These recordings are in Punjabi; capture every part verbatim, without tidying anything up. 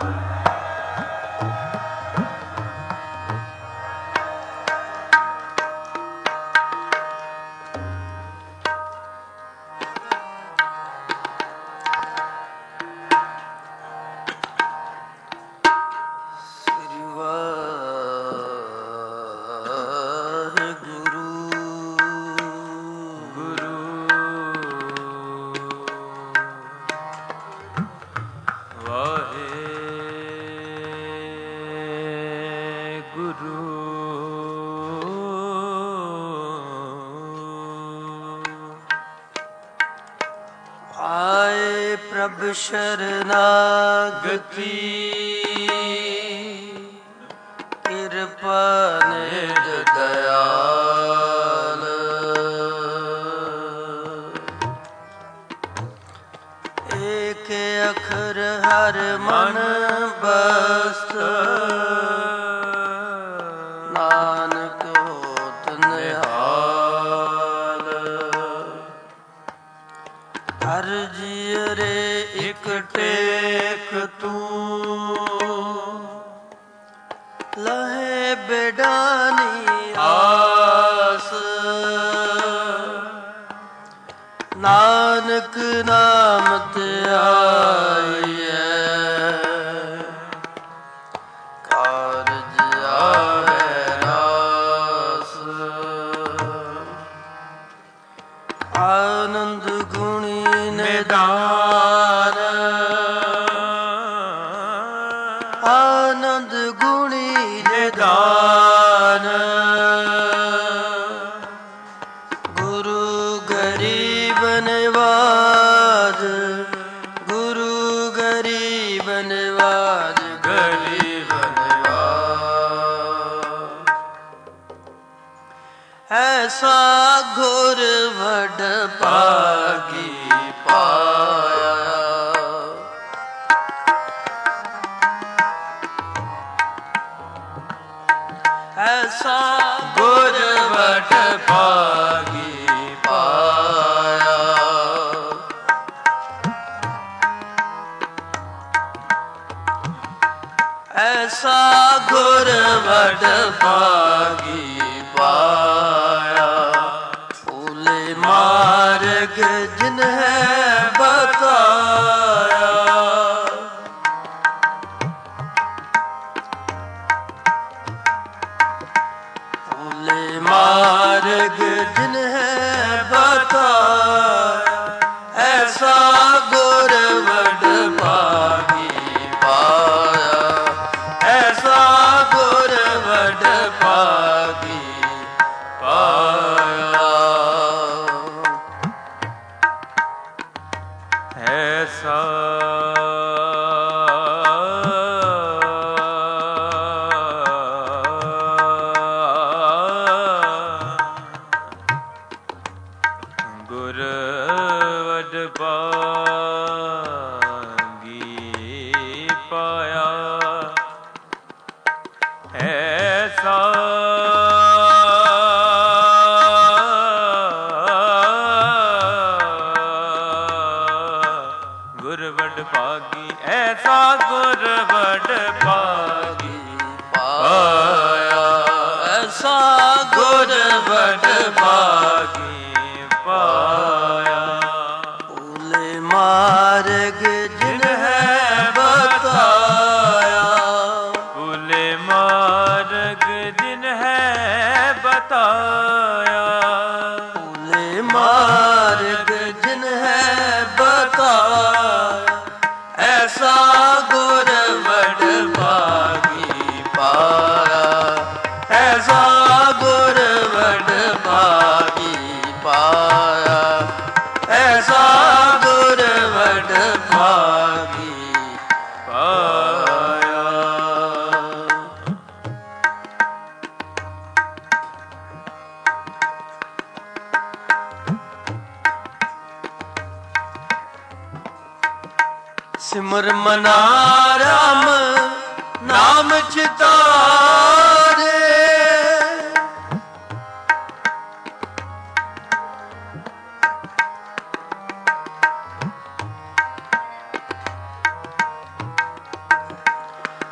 शरणागति कृपा निज दयाल एक अखर हर मन बस नानक होत निहाल हर जिय रे एक टेक तू लहे बेडानी आस नानक नाम ते आइए कारज आवे रास आनंद गुणी निदान आनंद गुणी निदान गुरु गरीब नवाज गुरु गरीब नवाज गरीब नवाज ऐसा घोर वड पागी पाया ऐसा गुर वड पागी पाया ऐसा गुर वड पागी पाया फूले मार्ग जिन्हें बताया फूले मार्ग जिन्हें बताया ऐसा गुर वड पागी पाया ऐसा गुर वड पागी पाया ऐसा गुर वड पागी पाया ऐसा गुर वड पागी ऐसा गुर वड पागी पाया ऐसा गुर वड पागी पाया फूले मार्ग जिन्हें बताया फूले मार्ग जिन्हें बताया फूले मार्ग जिन्हें बताया ऐसा गुर वड पागी पाया ऐसा गुर वड पागी पाया ऐसा गुर वड पागी पाया सिमर मना राम नाम चितारे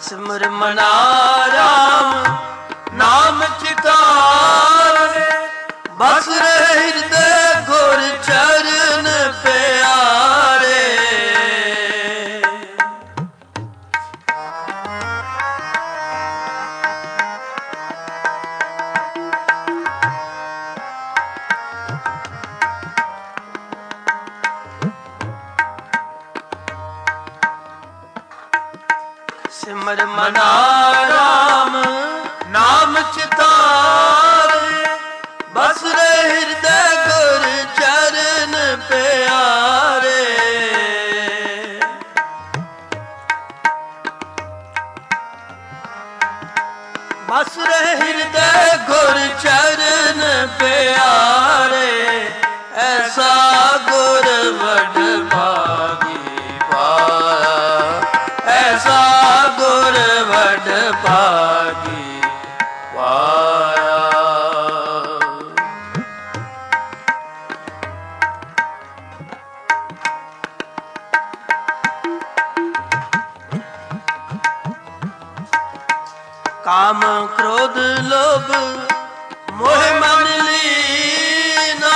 ਸਿਮਰ ਮਨਾ ਰਾਮ ਨਾਮ ਚਿਤਾਰੇ, ਬਸ ਰਹੇ ਹਿਰਦੇ ਗੁਰ ਚਰਨ ਪਿਆਰੇ। ਸਿਮਰ ਮਨਾ ਰਾਮ ਨਾਮ ਚਿਤਾਰੇ, ਬਸ ਰਹੇ ਹਿਰਦੇ ਗੁਰ ਚਰਨ ਪਿਆਰੇ। ਬਸ ਰਹੇ ਹਿਰਦੇ ਗੁਰ ਚਰਨ ਪਿਆਰੇ, ਐਸਾ ਗੁਰ ਵਡ ਭਾਗੀ ਪਾਇਆ, ਐਸਾ ਗੁਰ ਵਡ ਭਾਗੀ ਪਾਇਆ। ਕਾਮ ਕ੍ਰੋਧ ਲੋਭ ਮੋਹ ਮਨ ਲੀਨਾ,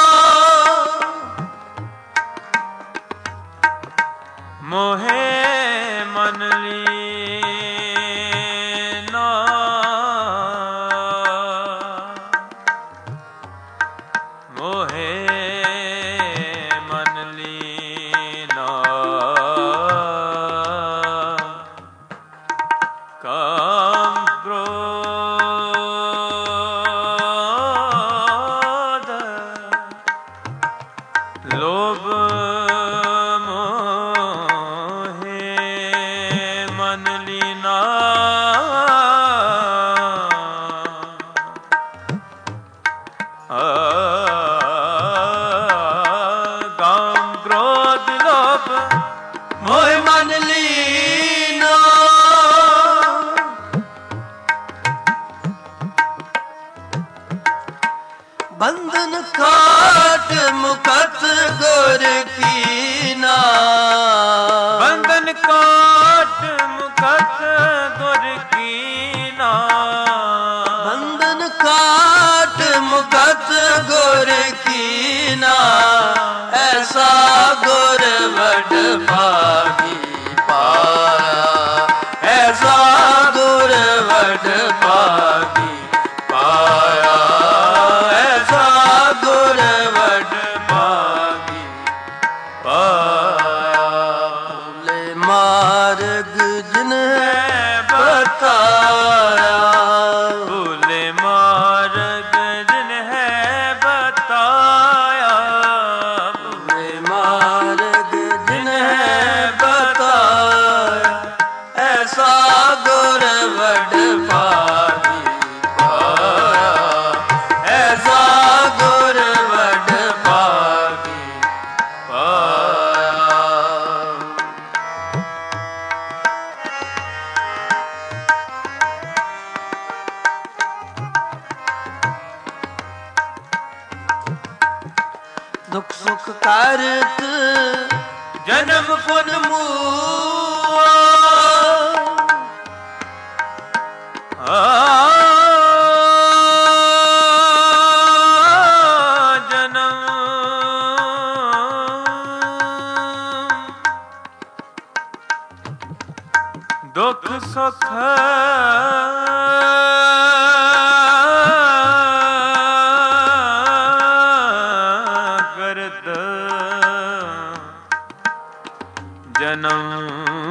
ਮੋਹੇ ਮਨ ਲੀਨਾ, ਮੋਹੇ ਮਨ ਲੀਨਾ। ਕਾਮ ਕ੍ਰੋਧ ਲੋਭ ਬੰਧਨ ਕਾਟ ਮੁਕਤ ਗੁਰ ਕੀਨਾ, ਬੰਧਨ ਕਾਟ ਮੁਕਤ ਗੁਰ ਕੀਨਾ, ਬੰਧਨ ਕਾਟ ਮੁਕਤ ਗੁਰ ਕੀਨਾ। ਐਸਾ ਗੁਰ ਵਡ ਭਾਗੀ ਪਾਇਆ, ਐਸਾ ਗੁਰ ਵਡ ਭਾਗੀ ਪਾਇਆ, ਗੁਰ ਵਡ ਭਾਗੀ ਪਾਇਆ। ਭੁਲੇ ਮਾਰਗ ਜਿਨ ਹੈ ਬਤਾਇਆ, ਭੁਲੇ ਮਾਰਗ ਜਿਨ ਹੈ ਬਤਾਇਆ, ਭੁਲੇ ਮਾਰਗ ਜਿਨ ਹੈ ਬਤਾਇਆ। ਐਸਾ ਗੁਰ ਵਡ ਭਾਗੀ ਪਾਇਆ, ਐਸਾ ਗੁਰ ਵਡ ਭਾਗੀ ਪਾਇਆ। ਦੁਖ ਸੁਖ ਕਰਤ ਜਨਮ ਪੁਨ ਮੂਆ, ਦੁਖ ਸੁਖ ਕਰਤ ਜਨਮ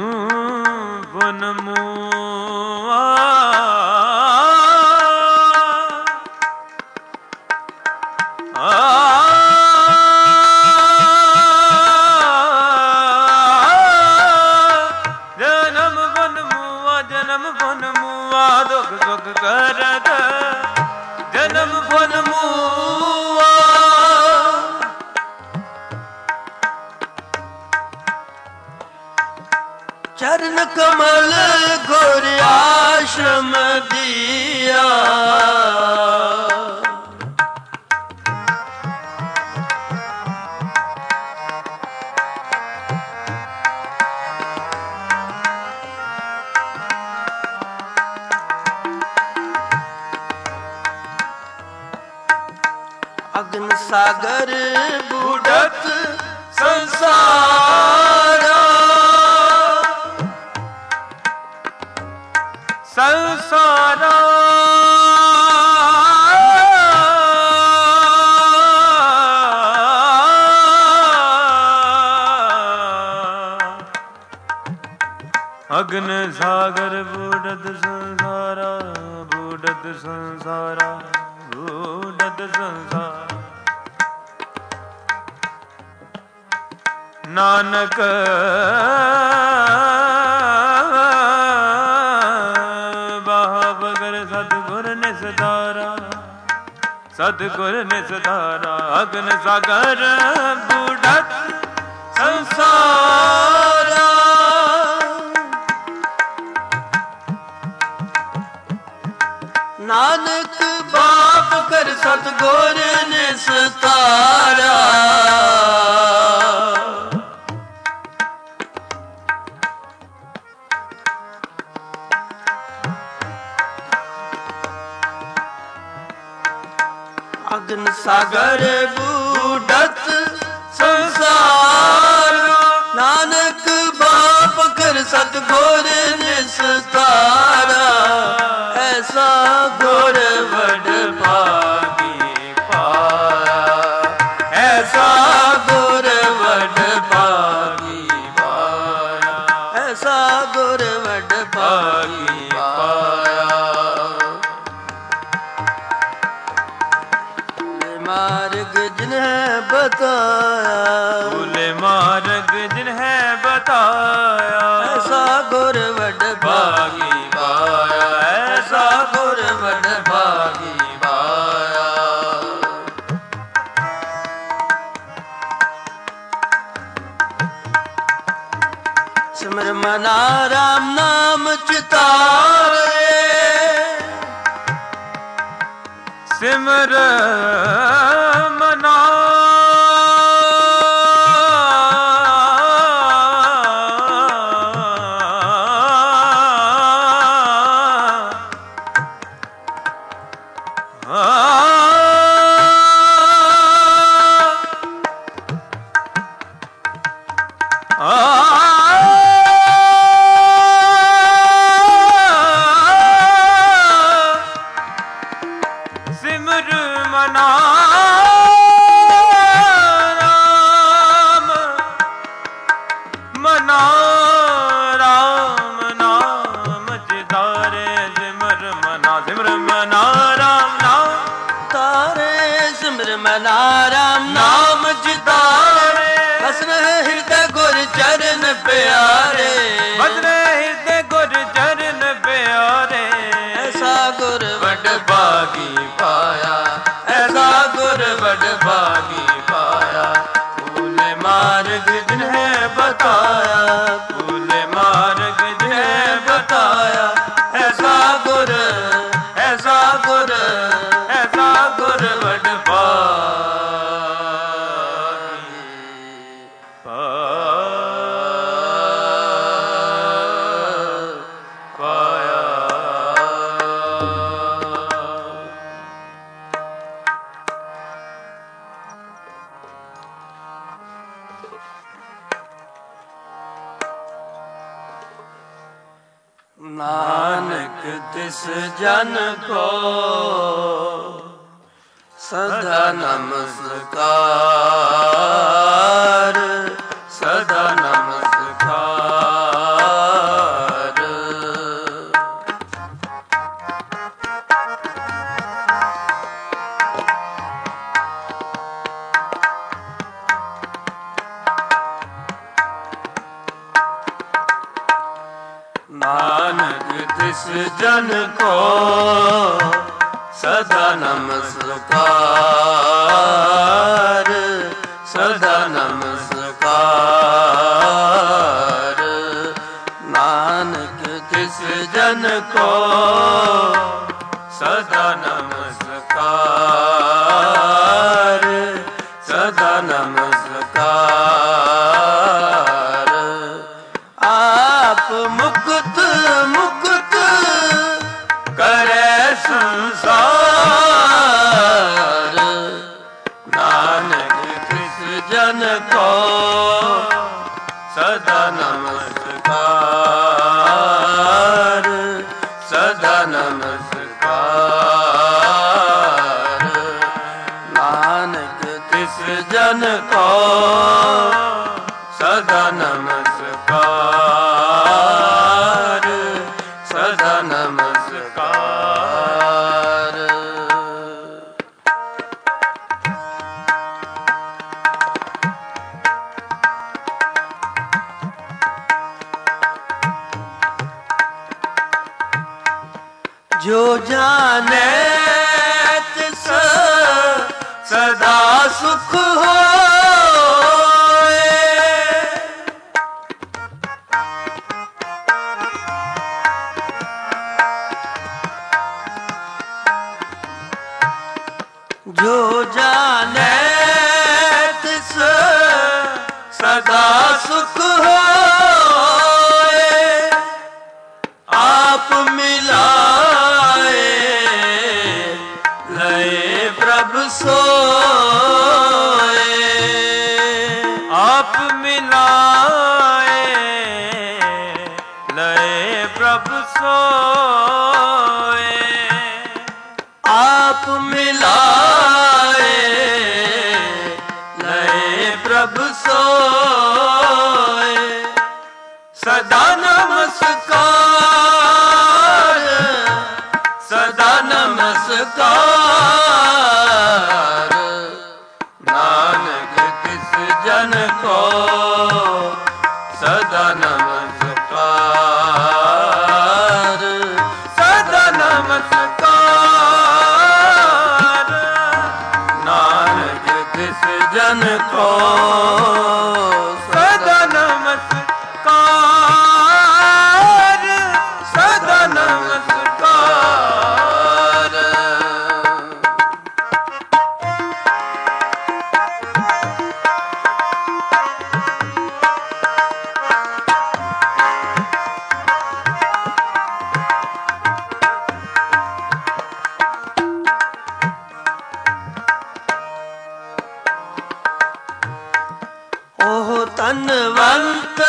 ਬਨ ਮੂਆ, ਜਨਮ ਬਨ ਮੂਆ, ਦੁਖ ਸੁਖ ਕਰਤ ਜਨਮ ਬਨ ਮੂਆ। ਚਰਨ ਕਮਲ ਗੁਰ ਆਸ਼ਰਮ ਦੀਆ, ਅਗਨ ਸਾਗਰ ਬੁੜਤ ਸੰਸਾਰਾ ਸੰਸਾਰਾ ਅਗਨ ਸਾਗਰ ਬੁੜਤ ਸੰਸਾਰਾ ਬੁੜਤ ਸੰਸਾਰਾ ਬੁੜਤ ਸੰਸਾਰਾ ਨਾਨਕ ਬਾਹਬਗਰ ਸਤਿਗੁਰ ਨਿਸਤਾਰਾ ਸਤਿਗੁਰ ਨਿਸਤਾਰਾ ਅਗਨ ਸਾਗਰ ਬੁੜਤ ਸੰਸਾਰਾ ਨਾਨਕ ਬਾਪ ਕਰ ਸਤਿਗੁਰ ਨਿਸਤਾਰਾ ਅਗਨ ਸਾਗਰ ਬੁੜਤ ਸੰਸਾਰ ਨਾਨਕ ਬਾਪ ਕਰ ਸਤਿਗੁਰ ਨਿਸਤਾਰਾ ਐਸਾ ਗੁਰ ਵਡ ਭਾਗੀ ਪਾਇਆ ਐਸਾ ਗੁਰ ਵਡ ਭਾਗੀ ਪਾਇਆ ਐਸਾ ਗੁਰ ਵਡ ਭਾਗੀ ਪਾਇਆ ਮਾਰਗ ਜਿਨਹਿ ਬਤਾਇਆ ਭੂਲੇ ਮਾਰਗ ਜਿਨਹਿ ਬਤਾਇਆ ਐਸਾ ਗੁਰ ਵਡ ਭਾਗੀ ਪਾਇਆ ਐਸਾ ਗੁਰ ਵਡ ਭਾਗੀ ਪਾਇਆ ਸਿਮਰ ਮਨਾ ਰਾਮ ਨਾਮ ਚਿਤਾਰੇ ਸਿਮਰ ਮਨਾ ਸਿਮਰ ਮਨਾ ਰਾਮ ਮਨਾ ਰਾਮ ਨਾਮ ਚਿਤਾਰੇ ਸਿਮਰ ਮਨਾ ਸਿਮਰ ਮਨਾ ਰਾਮ ਨਾਮ ਤਾਰੇ ਸਿਮਰ ਮਨਾ ਰਾਮ ਨਾਮ ਚਿਤਾਰੇ ਬਸਨ ਹਿਰਦੈ ਗੁਰ ਚਰਨ ਪਿਆਰੇ ਬਸਨ ਹਿਰਦੈ ਗੁਰ ਚਰਨ ਪਿਆਰੇ ਐਸਾ ਗੁਰ ਵਡ ਭਾਗੀ ਪਾਇਆ ਐਸਾ ਗੁਰ ਵਡ ਭਾਗੀ ਪਾਇਆ ਭੂਲੇ ਮਾਰਗ ਜਿਨਹਿ ਬਤਾਇਆ ਭੂਲੇ ਮਾਰਗ ਜਿਨਹਿ ਬਤਾਇਆ ਐਸਾ ਗੁਰ ਐਸਾ ਗੁਰ ਐਸਾ ਗੁਰ ਵਡ ਭਾਗੀ ਪਾਇਆ ਨਾਨਕ ਤਿਸ ਜਨ ਕੋ ਸਦਾ ਨਮਸਕਾਰ ਸਦਾ ਨਮਸਕਾਰ ਨਾਨਕ ਤਿਸ ਜਨ ਕੋ ਸਦਾ ਨਮਸਕਾਰ ਸਦਾ ਨਮਸਕਾਰ ਨਾਨਕ ਤਿਸ ਜਨ ਕੋ ਸਦਾ ਨਮਸਕਾਰ ਸਦਾ ਨਮਸਕਾਰ ਆਪ ਮੁਕਤ ਮੁਕਤ ਕਰੇ ਸੰਸਾਰ जन को सदा नमस्कार, सदा नमस्कार। नानक तिस जन को सदा नमस्कार, सदा नमस्कार। जो जाने तिस सदा सुख होए, जो जाने तिस सदा सुख होए। आप मिलाए लय प्रभु सोए, आप मिलाए लय प्रभु सोए। आप मिलाए लय प्रभु सोए। सदा नमस्कार, सदा नमस्कार। नानक तिस जन को सदा नमस्कार, सदा नमस्कार। नानक तिस जन को सदा नमस्कार, सदा नमस्कार। ओह तनवंत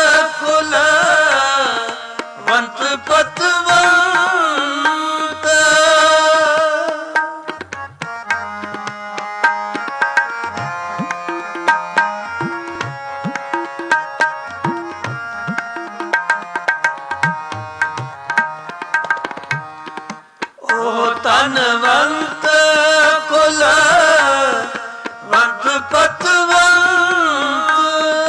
कुलवंत पतवंत, ओह तनवंत कुलवंत पतवंत।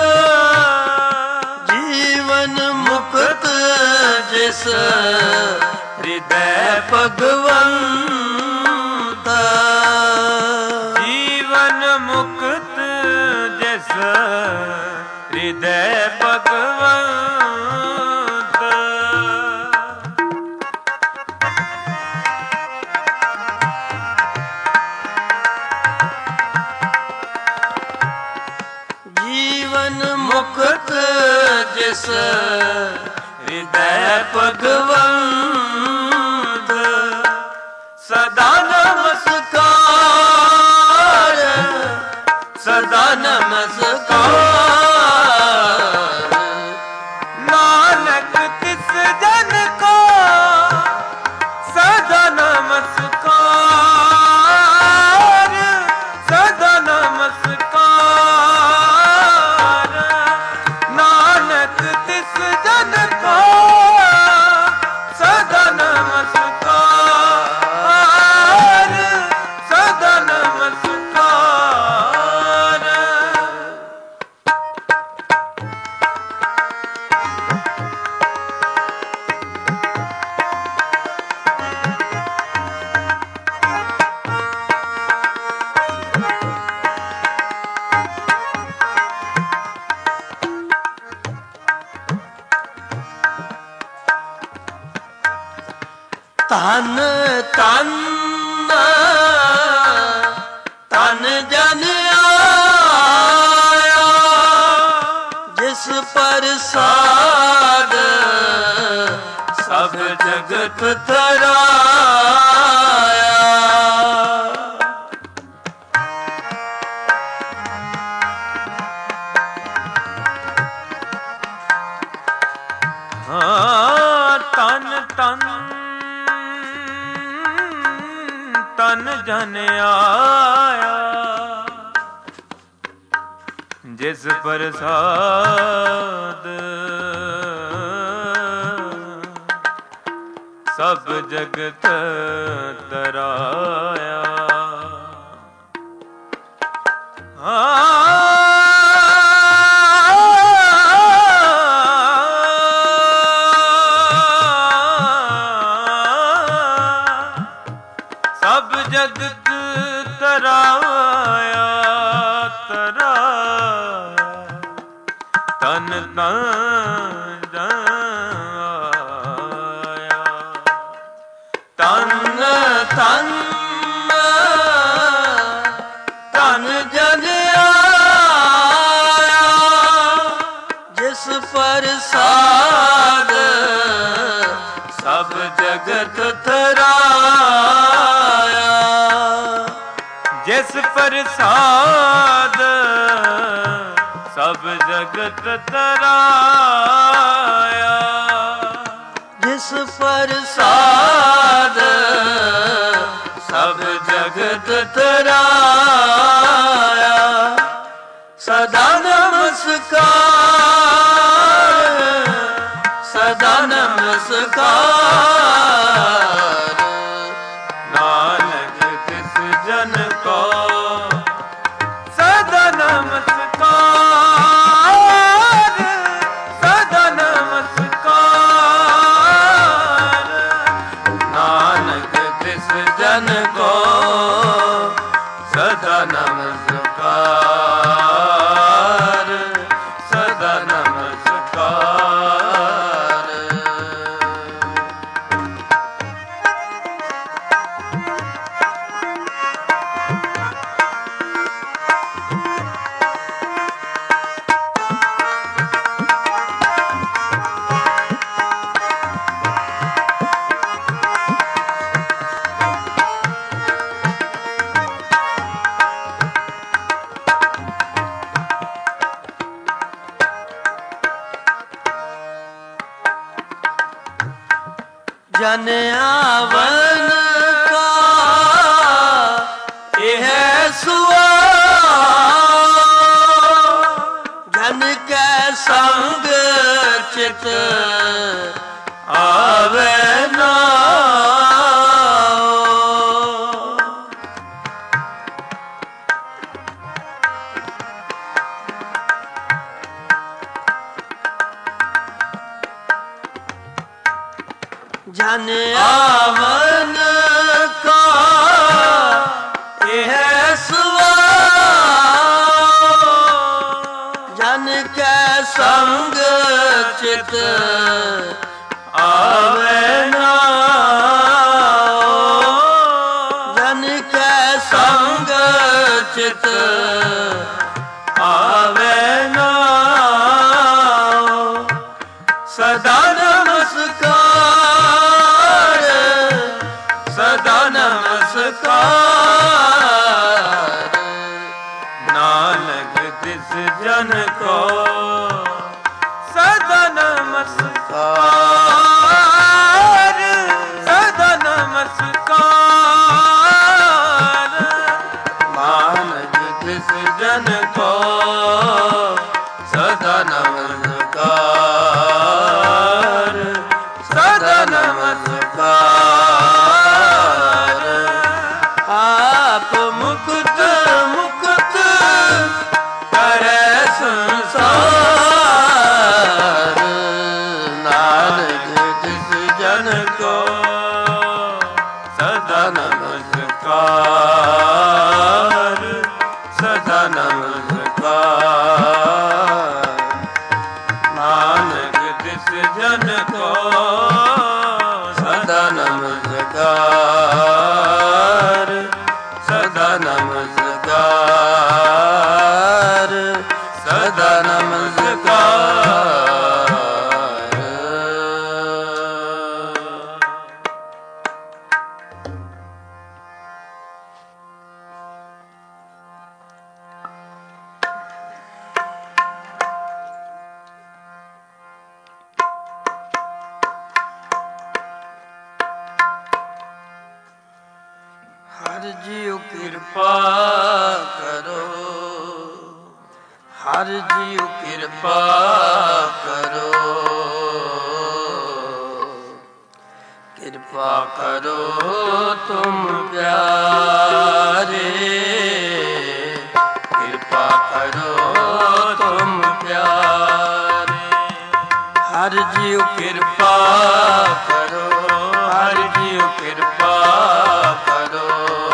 जीवन मुक्त जिस हृदय भगवंत, जीवन मुक्त जिस हृदय भगवंत। जीवन मुक्त जिस हृदय भगवंत। सदा नमस्कार, सदा नमस्कार। नानक तिस जन को सदा नमस्कार, सदा नमस्कार। नानक तिस जन को सदा नमस्कार, सदा नमस्कार। तन तन तन जन आया, जिस प्रसाद सब जगत तराया। ਜਿਸ ਪ੍ਰਸਾਦ ਸਭ ਜਗਤ ਤਰਾਇਆ। ਸਭ ਜਗਤ ਤਰਾਇਆ ਤਰਾਇਆ ਤਨ ਤਨ ਜਾਇਆ। ਤਨ ਤਨ ਤਨ ਜਨ ਆਇਆ ਜਿਸ ਪ੍ਰਸਾਦ ਸਭ ਜਗਤ ਤਰਾਇਆ। ਜਿਸ ਪ੍ਰਸਾਦ ਸਭ ਜਗਤ ਤਰਾਇਆ। ਜਿਸ ਪ੍ਰਸਾਦ ਸਭ ਜਗਤ ਤਰਾਇਆ। ਸਦਾ ਨਮਸਕਾਰ ਸਦਾ ਨਮਸਕਾਰ ਨਾਨਕ ਤਿਸ ਜਨ ਕੋ ਸਦਾ ਨਮਸਕਾਰ ਸਦਾ ਨਮਸਕਾਰ ਨਾਨਕ ਤਿਸ ਜਨ ਕੋ ਸਦਾ ਨਮਸਕਾਰ ਸਦਾ ਨਮਸਕਾਰ। ਜਨ ਆਵਨ ਕਾ ਇਹ ਸੁਆਲ ਜਨ ਕੈ ਸੰਗ ਚਿਤ ਆਵੇ ਨਾਉ। ਜਨ ਆਵਨ ਕਾ ਇਹ ਸਵਾਲ ਜਨ ਕੈ ਸੰਗ ਚਿਤ ਆਵੇ ਨਾਉ। ਜਨ ਕੈ ਸੰਗ ਚਿਤ ਆਵੇ ਨਾਉ। ਸਦਾ ਨਮਸਕਾਰ ਸਦਾ ਨਮਸਕਾਰ ਨਾਨਕ ਤਿਸ ਜਨ ਕੋ ਸਦਾ ਨਮਸਕਾਰ ਸਦਾ ਨਮਸਕਾਰ ਨਾਨਕ ਤਿਸ ਜਨ ਕੋ ਸਦਾ ਨਮਸਕਾਰ ਸਦਾ ਨਮਸਕਾਰ। ਆਪ ਮੁਕਤ ਮੁਕਤ ਕਰੇ ਸੰਸਾਰ ਨਾਨਕ ਤਿਸ ਜਨ ਕੋ ਸਦਾ ਨਮਸਕਾਰ ਸਦਾ ਨਮਸਕਾਰ ਨਾਨਕ ਤਿਸ ਜਨ ਕੋ ਸਦਾ ਨਮਸਕਾਰ ਸਦਾ ਨਮਸਕਾਰ ਸਦਾ ਨਮਸਕਾਰ। ਹਰਿ ਜੀਉ ਕਿਰਪਾ ਕਰੋ ਹਰ ਜੀਉ ਕਿਰਪਾ ਕਰੋ, ਕਿਰਪਾ ਕਰੋ ਤੁਮ ਪਿਆਰੇ, ਕਿਰਪਾ ਕਰੋ ਤੁਮ ਪਿਆਰੇ। ਹਰ ਜੀਉ ਕਿਰਪਾ ਕਰੋ, ਹਰ ਜੀਉ ਕਿਰਪਾ ਕਰੋ,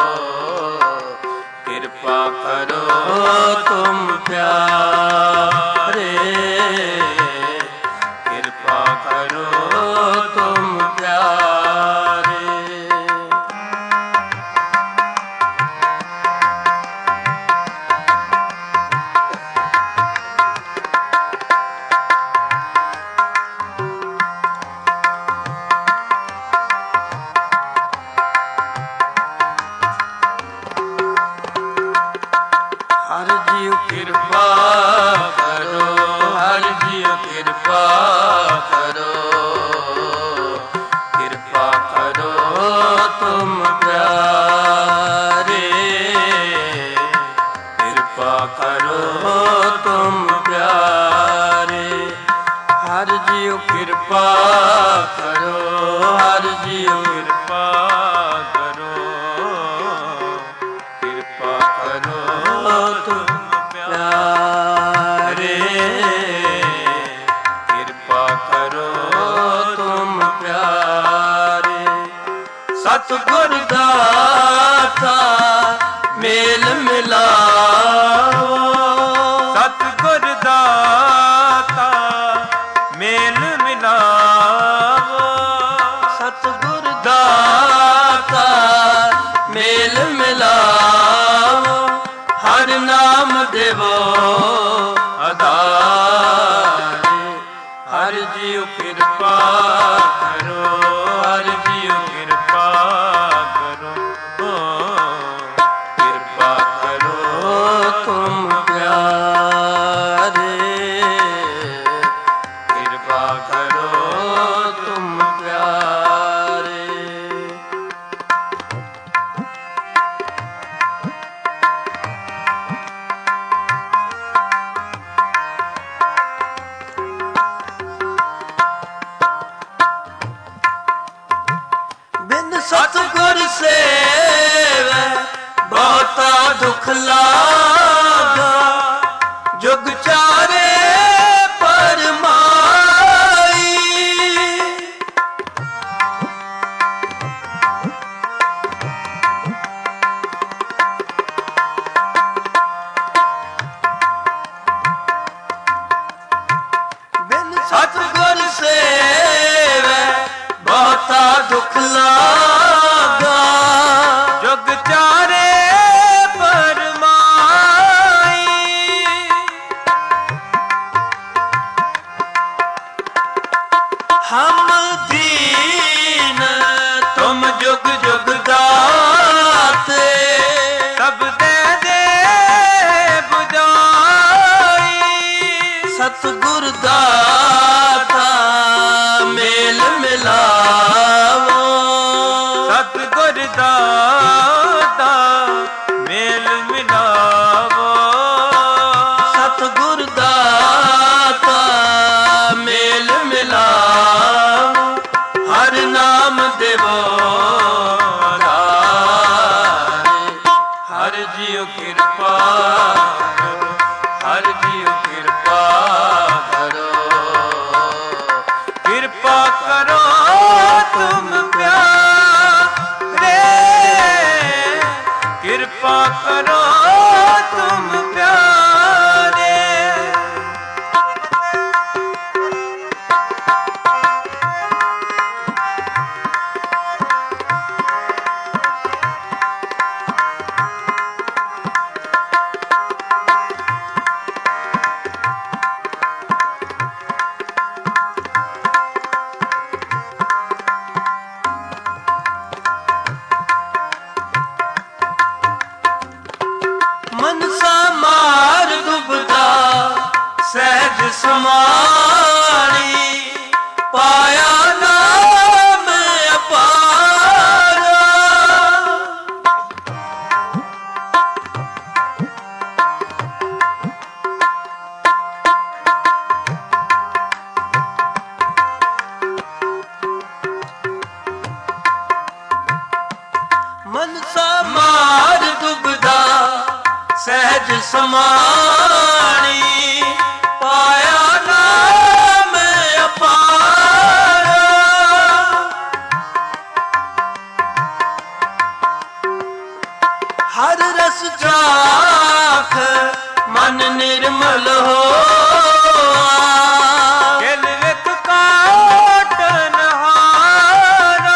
ਕਿਰਪਾ ਕਰੋ ਤੁਮ ਪਿਆਰੇ, ਕਿਰਪਾ ਕਰੋ ਤੁਮ ਪਿਆਰੇ। ਹਰ ਜੀਉ ਕਿਰਪਾ ਕਰੋ, ਹਰ ਜੀਉ ਕਿਰਪਾ ਕਰੋ, ਕਿਰਪਾ ਕਰੋ ਤੁਮ ਪਿਆਰੇ, ਕਿਰਪਾ ਕਰੋ ਤੁਮ ਪਿਆਰੇ। ਹਰ ਜੀਉ ਕਿਰਪਾ ਕਰੋ, ਹਰ ਜੀਉ ਕਿਰਪਾ ਕਰੋ, ਕਿਰਪਾ ਕਰੋ ਤੁਮ ਪਿਆਰੇ, ਕਿਰਪਾ ਕਰੋ ਤੁਮ ਪਿਆਰੇ। ਸਤਿਗੁਰ ਦਾਤਾ ਮੇਲ ਮਿਲਾਓ, ਸਤਿਗੁਰ ਦਾਤਾ ਮੇਲ ਮਿਲਾਓ, ਸਤਿਗੁਰ ਦਾਤਾ ਮੇਲ ਮਿਲਾਓ। ਹਰ ਨਾਮ ਦੇਵੋ ਆਧਾਰੇ, ਹਰ ਜੀਉ ਕਿਰਪਾ ਕਰੋ, ਹਰ ਜੀਉ ਕਿਰਪਾ ਕਰੋ, ਕਿਰਪਾ ਕਰੋ ਤੁਮ ਪਿਆਰੇ, ਕਿਰਪਾ ਕਰੋ ਤੁਮ ਪਿਆਰੇ। ਬਿਨ ਸਤਿਗੁਰ ਸੇਵੈ ਬਹੁਤਾ ਦੁਖ ਲਾਗਾ, ਜੁਗ ਚਾਰੇ ਪਰਮਾਈ। ਬਿਨ ਸਤਿਗੁਰ ਸੇਵੈ ਬਹੁਤਾ ਦੁਖ ਲਾਗਾ, ਜੁਗ ਚਾਰੇ ਪਰਮਾਈ। ਹਮ ਦੀਨ ਤੁਮ ਜੁਗ ਜੁਗ ਦਾਤੇ, ਸਭ ਦੇ ਦੇ ਬੁਝਾਈ। ਸਤਿਗੁਰ ਦਾਤਾ ਮੇਲ ਮਿਲਾਵੋ, ਸਤਿਗੁਰ ਦਾਤਾ ਮੇਲ ਮਿਲਾਵੋ, ਸਤਿਗੁਰ ਦਾਤਾ ਮੇਲ ਮਿਲਾਵੋ। ਹਰ ਨਾਮ ਦੇਵੋ ਆਧਾਰੇ, ਹਰ ਜੀਉ ਕਿਰਪਾ ਕਰੋ, ਹਰ ਜੀਉ ਕਿਰਪਾ ਕਰੋ, ਕਿਰਪਾ ਕਰੋ ਤੁਮ ਪਿਆਰੇ, ਕਿਰਪਾ ਕਰੋ ਤੁਮ ਪਿਆਰੇ। ਮਨਸਾ ਮਾਰ ਡੁਬਦਾ ਸਹਿਜ ਸਮਾਣੀ, ਪਾਇਆ ਨਾਮ ਅਪਾਰਾ। ਸਮਾਣੀ ਪਾਇਆ ਨਾਮ ਅਪਾਰ। ਹਰ ਰਸ ਚਾਖ ਮਨ ਨਿਰਮਲ ਹੋਆ। ਗਿਲ ਵਿਖ ਕਾਟਨ ਹਾਰਾ।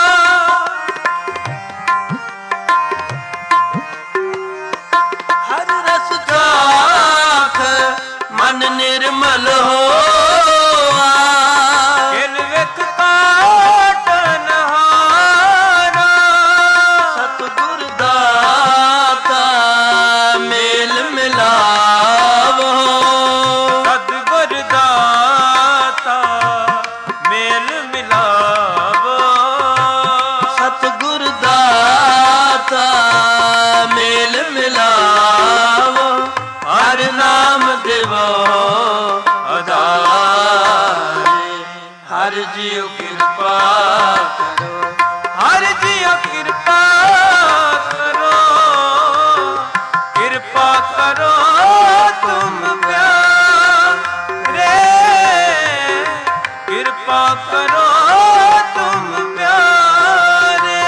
ਹਰ ਰਸ ਚਾਖ ਮਨ ਨਿਰਮਲ ਹੋਆ। ਗਿਲ ਵਿਖ ਕਾਟਨ ਹਾਰਾ। ਸਤਿਗੁਰ ਦਾਤਾ ਮੇਲ ਮਿਲਾਵੋ। ਸਤਿਗੁਰ ਦਾਤਾ ਮੇਲ ਮਿਲਾਵੋ। ਸਤਿਗੁਰ ਦਾਤਾ ਮੇਲ ਮਿਲਾਵੋ। ਹਰ ਨਾਮ ਦੇਵੋ ਆਧਾਰੇ। ਹਰ ਜੀਉ ਕਿਰਪਾ ਕਰੋ। ਹਰ ਜੀਉ ਕਿਰਪਾ ਕਰੋ। ਕਿਰਪਾ ਕਰੋ ਤੁਮ ਪਿਆਰੇ। ਕਿਰਪਾ ਕਰੋ ਤੁਮ ਪਿਆਰੇ।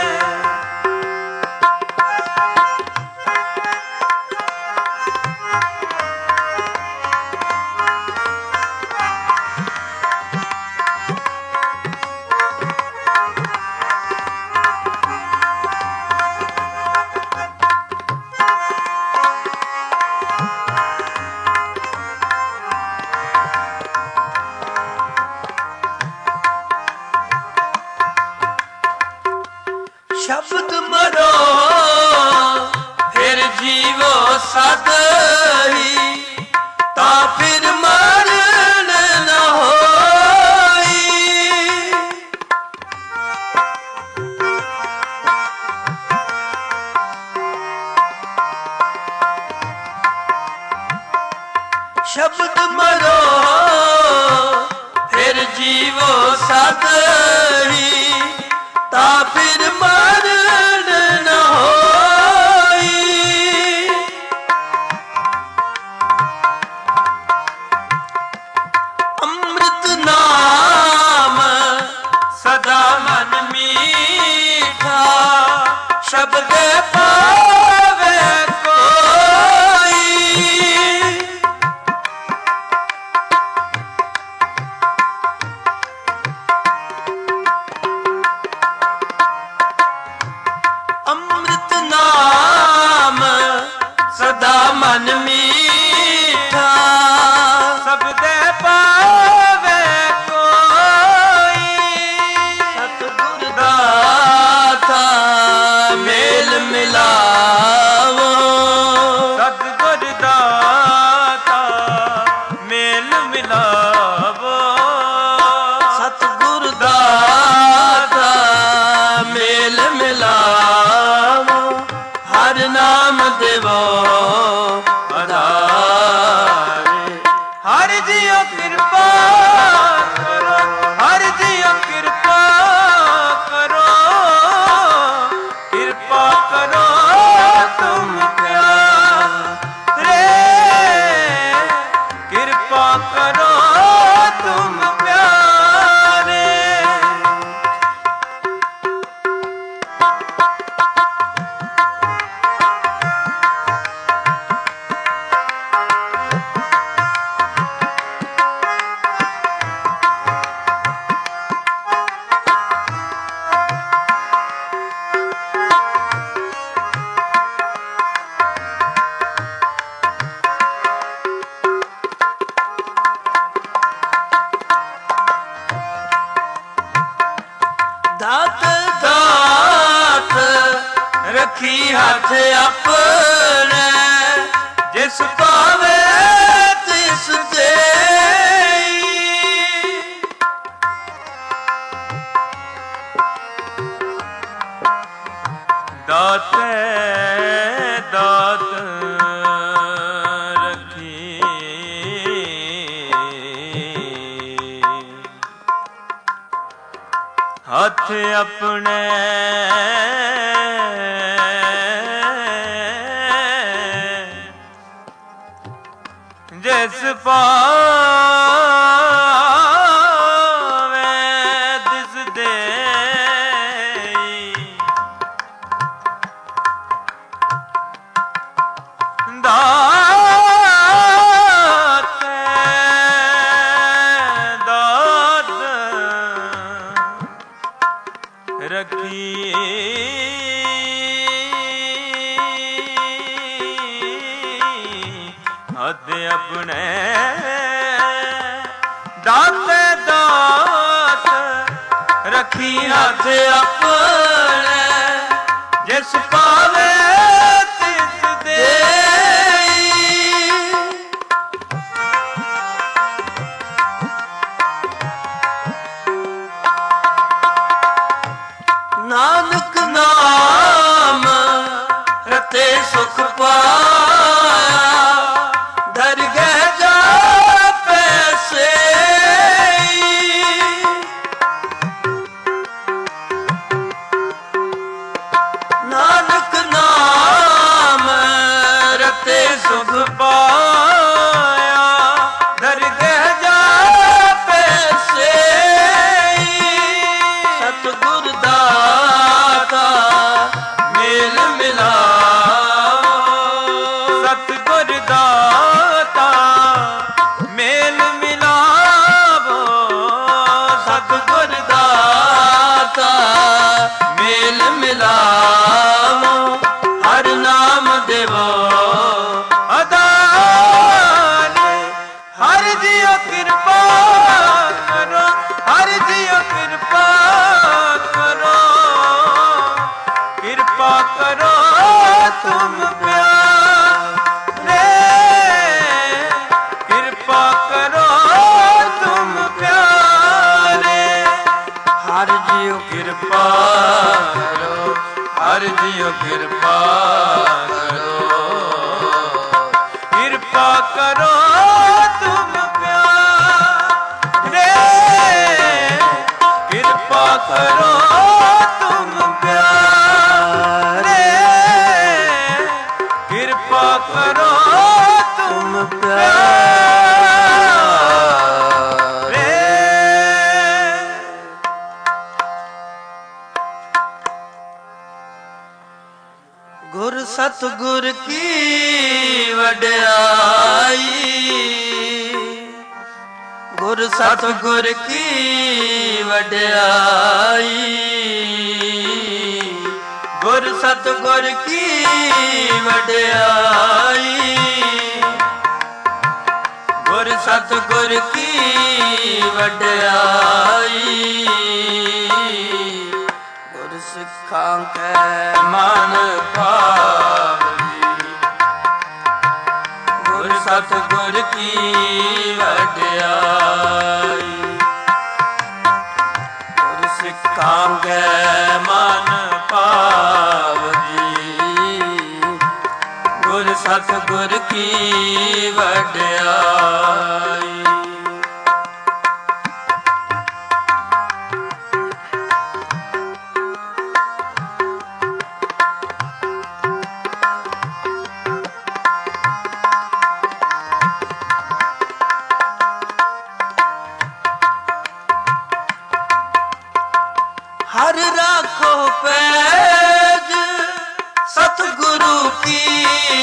ਸ਼ਬਦ ਮਰੋ ਫਿਰ ਜੀਵੋ ਸਦ ਹੀ। ਤਾਂ ਫਿਰ ਮਰਨ ਨ ਹੋਈ। ਸ਼ਬਦ ਮਰੋ ਫਿਰ ਜੀਵੋ ਸਦ ਹੀ। ਤਾਂ ਫਿਰ ਮਰਨ ਨ ਹੋਈ। ਅੰਮ੍ਰਿਤ ਨਾਮ ਸਦਾ ਮਨ ਮੀਠਾ। ਸ਼ਬਦ ਪਾਵੇ ਕੋਈ। ਅੰਮ੍ਰਿਤ ਨਾਮ ਸਦਾ ਮਨ ਮੀਠਾ। ਸਬਦੇ ਪਾਵੇ ਕੋਈ। ਸਤਿਗੁਰ ਦਾਤਾ ਮੇਲ ਮਿਲਾਵੋ। ਸਤਿਗੁਰ ਦਾਤਾ ਮੇਲ ਮਿਲਾਵੋ। ਸਤਿਗੁਰ ਦਾਤਾ ਮੇਲ ਮਿਲਾਵੋ। ਹਰ ਨਾਮ ਦੇਵੋ ਆਧਾਰੇ। ਹਰ ਜੀਉ ਕਿਰਪਾ ਕਰੋ। ਹਰ ਜੀਉ ਕਿਰਪਾ ਕਰੋ। ਕਿਰਪਾ ਕਰੋ ਤੁਮ ਪਿਆਰੇ। ਕਿਰਪਾ ਕਰੋ ਤੁਮ ਪਿਆਰੇ। ਦਾਤ ਦਾਤ ਰੱਖੀ ਹੱਥ ਆਪਣੇ। ਜਿਸ ਪਾਵੇ ਤਿਸ ਦੇਈ। ਦਾਤੇ ਦਾਤ ਰੱਖੀ। ਹੱਥ ਆਪਣੇ ਜਿਸ ਪਾਵੇ ਦਿਸ ਦੇ ਦਾਤੇ ਦਾਤ ਰੱਖੀ ਹੱਥ ਆਪਣੇ ਦਾਤੇ ਦਾਤ ਰੱਖੀ ਹੱਥ ਆਪਣੇ ਜਿਸ ਪਾਵੇ ਤਿਸ ਦੇ ਨਾਨਕ ਨਾਮ ਰਤੇ ਸੁਖ ਪਾਇਆ ਦਰਗਹਿ ਜਾ ਪੈਸੇ ਨਾਨਕ ਨਾਮ ਰਤੇ ਸੁਖ ਪਾਇਆ ਦਰਗਹਿ ਜਾ ਪੈਸੇ ਸਤਿਗੁਰ ਦਾਤਾ ਮੇਲ ਮਿਲਾਓ ਸਤਿਗੁਰ ਦਾਤਾ ਮੇਲ ਮਿਲਾਵੋ ਸਤਿਗੁਰ ਦਾਤਾ ਮੇਲ ਮਿਲਾਵੋ ਹਰ ਨਾਮ ਦੇਵੋ ਅਦਾਨ ਹਰ ਜੀਓ ਕਿਰਪਾ ਕਰੋ ਹਰ ਜੀਓ ਕਿਰਪਾ ਕਰੋ ਕਿਰਪਾ ਕਰੋ ਤੁਮ ਪਿਆਰੇ ਕਿਰਪਾ ਕਰੋ ਤੁਮ ਪਿਆਰੇ ਹਰ ਜੀਉ ਕਿਰਪਾ ਕਰੋ ਹਰ ਜੀਓ ਕਿਰਪਾ ਕਰੋ ਕਿਰਪਾ ਕਰੋ ਤੁਮ ਪਿਆਰੇ ਕਿਰਪਾ ਕਰੋ ਤੁਮ ਪਿਆਰੇ ਕਿਰਪਾ ਕਰੋ ਤੁਮ ਪਿਆਰੇ ਗੁਰ ਸਤਿਗੁਰ ਕੀ ਵਡਿਆਈ ਗੁਰ ਸਤਿਗੁਰ ਕੀ ਵਡਿਆਈ ਗੁਰ ਸਤਿਗੁਰ ਕੀ ਵਡਿਆਈ ਗੁਰ ਸਤਿਗੁਰ ਕੀ ਵਡਿਆਈ ਗੁਰ ਸਿੱਖਾਂ ਕੈ ਮਨ ਭਾਵੀ ਗੁਰ ਸਤਿਗੁਰ ਕੀ ਵਡਿਆਈ ਗੁਰ ਸਿੱਖਾਂ ਕੈ ਮਨ ਭਾਵੀ ਗੁਰ ਸਤਿਗੁਰ ਕੀ ਵਡਿਆਈ हर राखो पैज सतगुरु की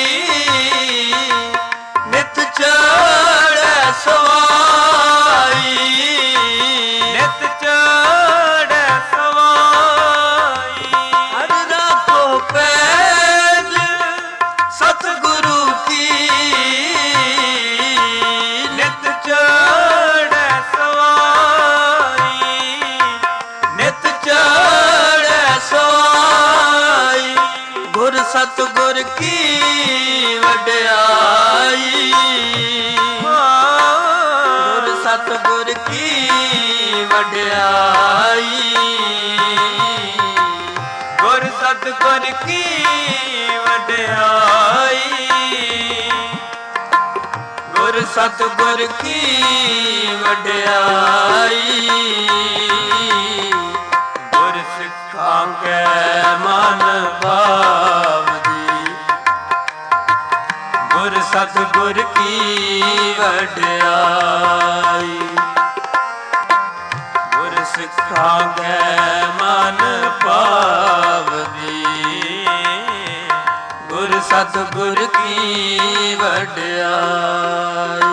नित चढ़ सवाई ਨਿਤ ਚੜ੍ਹ ਸਵਾਈ हर राखो पैज सतगुरु की ਨਿਤ ਚੜ੍ਹ ਸਵਾਈ ਨਿਤ ਚੜ੍ਹ ਸਵਾਈ ਗੁਰ ਸਤਿਗੁਰ ਕੀ ਵਡਿਆਈ ਗੁਰ ਸਤਿਗੁਰ ਕੀ ਵਡਿਆਈ ਗੁਰ ਸਤਿਗੁਰ ਕੀ ਵਡਿਆਈ ਗੁਰ ਸਤਿਗੁਰ ਕੀ ਵਡਿਆਈ ਗੁਰ ਸਿੱਖਾਂ ਕੈ ਮਨ ਭਾਵਦੀ ਗੁਰ ਸਤਿਗੁਰ ਕੀ ਵਡਿਆਈ। ਗੁਰ ਸਿੱਖਾਂਗੇ ਮਨ ਪਾਵਦੀ, ਗੁਰ ਸਤਿਗੁਰ ਕੀ ਵਡਿਆਈ।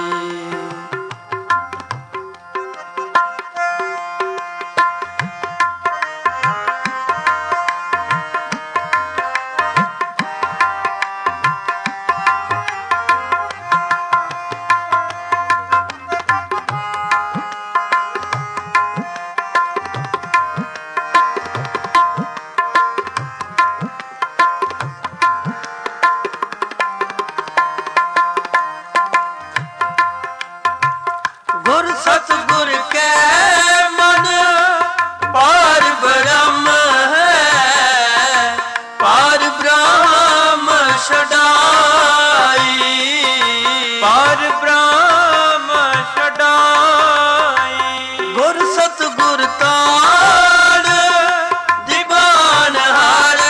ਗੁਰ ਸਤਿਗੁਰ ਕੈ ਮਨ ਪਾਰ ਬ੍ਰਹਮ ਹੈ, ਪਾਰ ਬ੍ਰਹਮ ਛਡਾਈ, ਪਾਰ ਬ੍ਰਹਮ ਛਡਾਈ। ਗੁਰ ਸਤਿਗੁਰ ਤਾਣ ਦੀਵਾਨ ਹਰ,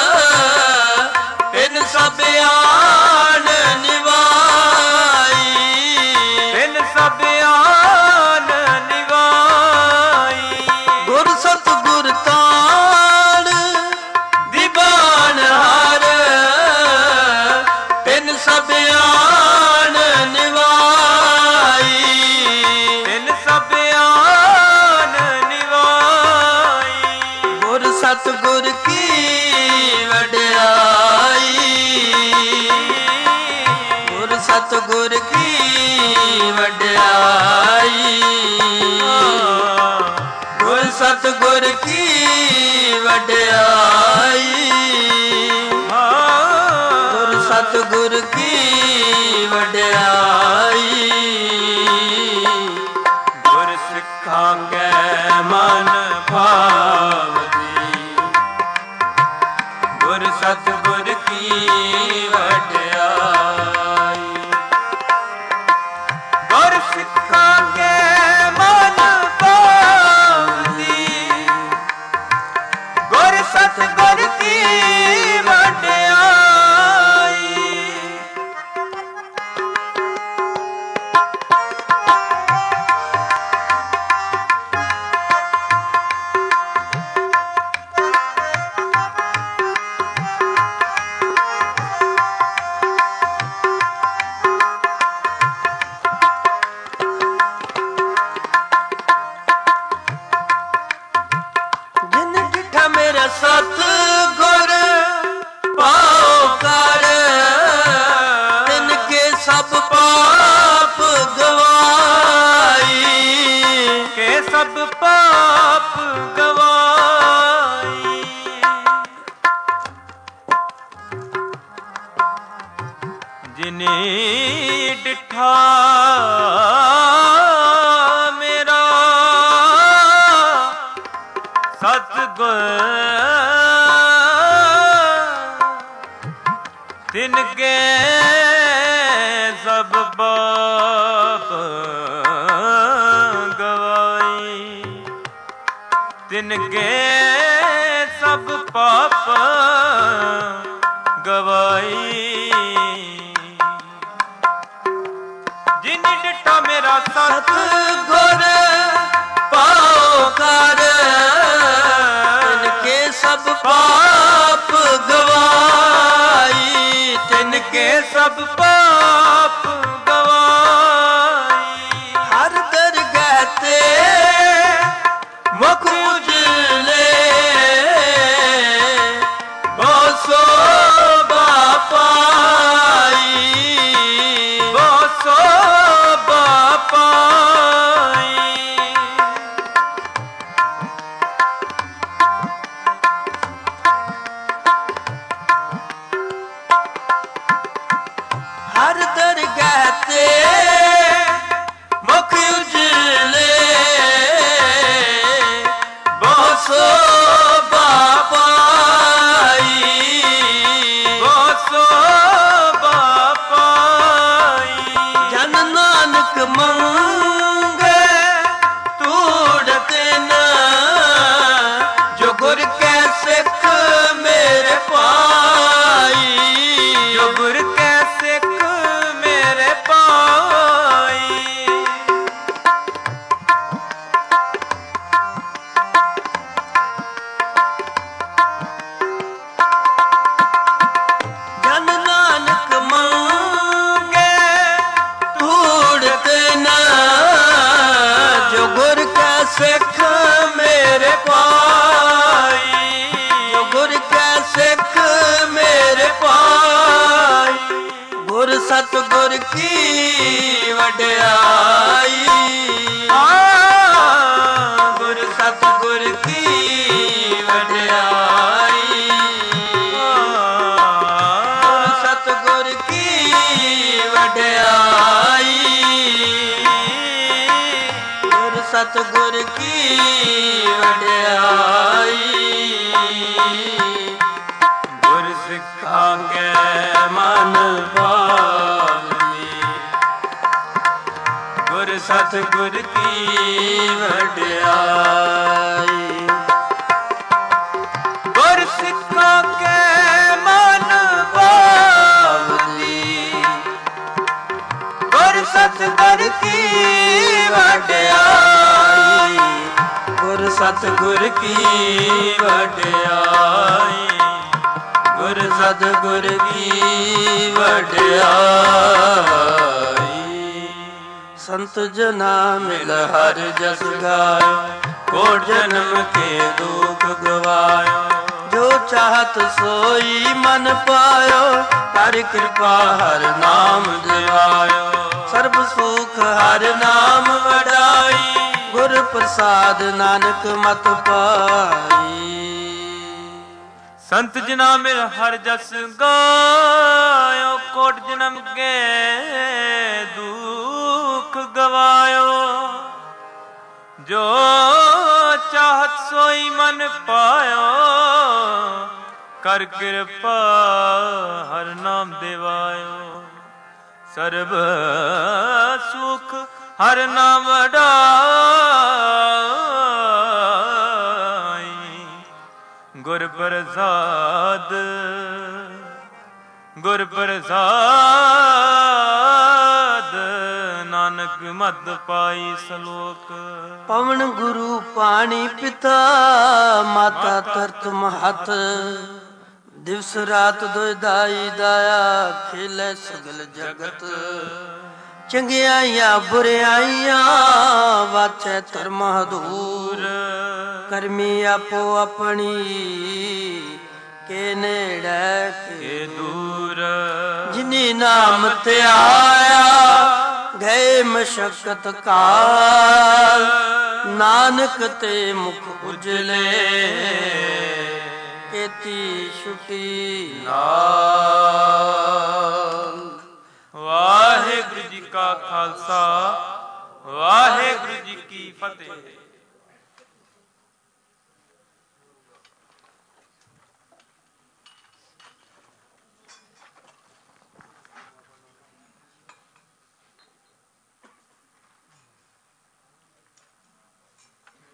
ਤਿਨ ਸਭ ਆਨ ਨਿਵਾਈ, ਤਿਨ ਸਭ ਆਨ ਨਿਵਾਈ। ਗੁਰ ਸਤਿਗੁਰ ਤਾਣ ਦੀਵਾਨ ਹਰ, ਤਿਨ ਸਭ ਆਨ ਨਿਵਾਈ, ਤਿਨ ਸਭ ਆਨ ਨਿਵਾਈ। ਗੁਰ ਸਤਿਗੁਰ ਕੀ ਵਡਿਆਈ, ਗੁਰ ਸਤਿਗੁਰ ਕੀ ਵਡਿਆਈ, ਗੁਰ ਸਤਿਗੁਰ ਕੀ ਵਡਿਆਈ, ਗੁਰ ਸਤਿਗੁਰ ਕੀ ਵਡਿਆਈ। ਗੁਰ ਸਿੱਖਾਂਗੇ ਮਨ ਭਾਵਦੀ, ਗੁਰ ਸਤਿਗੁਰ ਕੀ ਵਡਿਆਈ। ਗੁਰ ਸਿੱਖਾਂਗੇ ਮਨ ਭਾਵਦੀ, ਗੁਰ ਸਤਿਗੁਰ ਕੀ ਵਡਿਆਈ। ਜਿਨ ਡਿਠਾ ਮੇਰਾ ਸਤਿਗੁਰ ਪਾਉ ਕਰ, ਤਿਨ ਕੇ ਸਭ ਪਾਪ ਗਵਾਈ, ਕੇ ਸਭ ਪਾਪ ਗਵਾਈ। ਜਿਨੇ ਡਿਠਾ ਮੇਰਾ ਸਤਿਗੁਰ, ਤਿਨ ਕੇ ਸਭ ਪਾਪ ਗਵਾਈ, ਤਿਨ ਕੇ ਸਭ ਪਾਪ ਗਵਾਈ। ਜਿਨ ਡਿਠਾ ਮੇਰਾ ਸਤਿਗੁਰ ਪਾਉ ਕਰ, ਤਿਨ ਕੇ ਸਭ ਪਾਪ ਗਵਾਈ, ਤਿਨ ਕੇ ਸਭ ਪਾਪ ਗਵਾਈ। ਹਰ ਦਰਗਾਹ ਤੇ ਮੁਖ ਉਜਲੇ, ਬਹੁ ਸੋਭਾ ਪਾਈ, ਬਹੁ ਸੋਭਾ ਪਾਈ। ਹਰ ਦਰਗਾਹ ਤੇ ਮੁਖ ਉਜਲੇ, ਬਹੁ ਸੋਭਾ ਪਾਈ, ਬਹੁ ਸੋਭਾ ਪਾਈ। ਜਨ ਨਾਨਕ ਮੰਗੇ ਤੂੜਤੇ ਨਾ, ਜੋ ਗੁਰ ਕੈ ਸਿੱਖ ਮੇਰੇ ਪਾਈ, ਜੋ ਗੁਰ ਕੈ ਸਿੱਖ ਸਤਿਗੁਰ ਕੀ ਵਡਿਆਈ। ਆ ਗੁਰ ਸਤਿਗੁਰ ਕੀ ਵਡਿਆਈ। ਗੁਰ ਸਤਿਗੁਰ ਕੀ ਵਡਿਆਈ। ਗੁਰ ਸਤਿਗੁਰ ਕੀ ਵਡਿਆਈ। ਗੁਰ ਸਿੱਖਾਂ ਕੈ ਮਨ ਭਾਵਨੀ। ਗੁਰ ਸਤਿਗੁਰ ਕੀ ਵਡਿਆਈ। ਗੁਰ ਸਿੱਖਾਂ ਕੈ ਮਨ ਭਾਵਨੀ। ਗੁਰ ਸਤਿਗੁਰ ਕੀ ਵਡਿਆਈ। ਗੁਰ ਸਤਿਗੁਰ ਕੀ ਵਡਿਆਈ। ਗੁਰ ਸਤਿਗੁਰ ਕੀ ਵਡਿਆਈ। ਸੰਤ ਜਨਾ ਮਿਲ ਹਰ ਜਸ ਗਾਇ। ਕੋਟ ਜਨਮ ਕੇ ਦੁਖ ਗਵਾਇਓ। ਜੋ ਚਾਹਤ ਸੋਈ ਮਨ ਪਾਇਓ। ਹਰ ਕਿਰਪਾ ਹਰ ਨਾਮ ਦਿਵਾਇਓ। ਸਰਬ ਸੁਖ ਹਰ ਨਾਮ ਵਡਾਈ। ਗੁਰ ਪ੍ਰਸਾਦ ਨਾਨਕ ਮਤ ਪਾਈ। ਸੰਤ ਜਨਾ ਮਿਲ ਹਰ ਜਸ ਗਾਇਓ। ਕੋਟ ਜਨਮ ਕੇ ਦੁਖ ਗਵਾਇਓ। ਜੋ ਚਾਹਤ ਸੋਈ ਮਨ ਪਾਇਓ। ਕਰ ਕਿਰਪਾ ਹਰ ਨਾਮ ਦਿਵਾਇਓ। ਸਰਬ ਸੁਖ ਹਰ ਨਾਮ ਵਡਾਈ। ਗੁਰ ਪ੍ਰਸਾਦ ਗੁਰ ਪ੍ਰਸਾਦ ਨਾਨਕ ਮਤ ਪਾਈ। ਸਲੋਕ ਪਵਨ ਗੁਰੂ ਪਾਣੀ ਪਿਤਾ। ਮਾਤਾ ਤਰਤ ਮਹਤ। ਦਿਵਸ ਰਾਤ ਦੁਇ ਦਾਈ ਦਾਇਆ। ਖੇਲੇ ਸਗਲ ਜਗਤ। ਚੰਗਿਆਈਆਂ ਬੁਰਿਆਈਆਂ ਵਾਚੈ ਧਰਮ ਹਦੂਰ। ਕਰਮੀ ਆਪੋ ਆਪਣੀ ਕੇ ਨੇੜੇ ਕੇ ਦੂਰ। ਜਿਨੀ ਨਾਮ ਧਿਆਇਆ ਗਏ ਮਸ਼ਕਤ ਕਾਲ। ਨਾਨਕ ਤੇ ਮੁਖ ਉਜਲੇ ਕੀਤੀ ਛੁਟੀ ਨਾਲ। ਵਾਹਿਗੁਰੂ ਜੀ ਕਾ ਖਾਲਸਾ ਵਾਹਿਗੁਰੂ ਜੀ ਕੀ ਫਤਿਹ।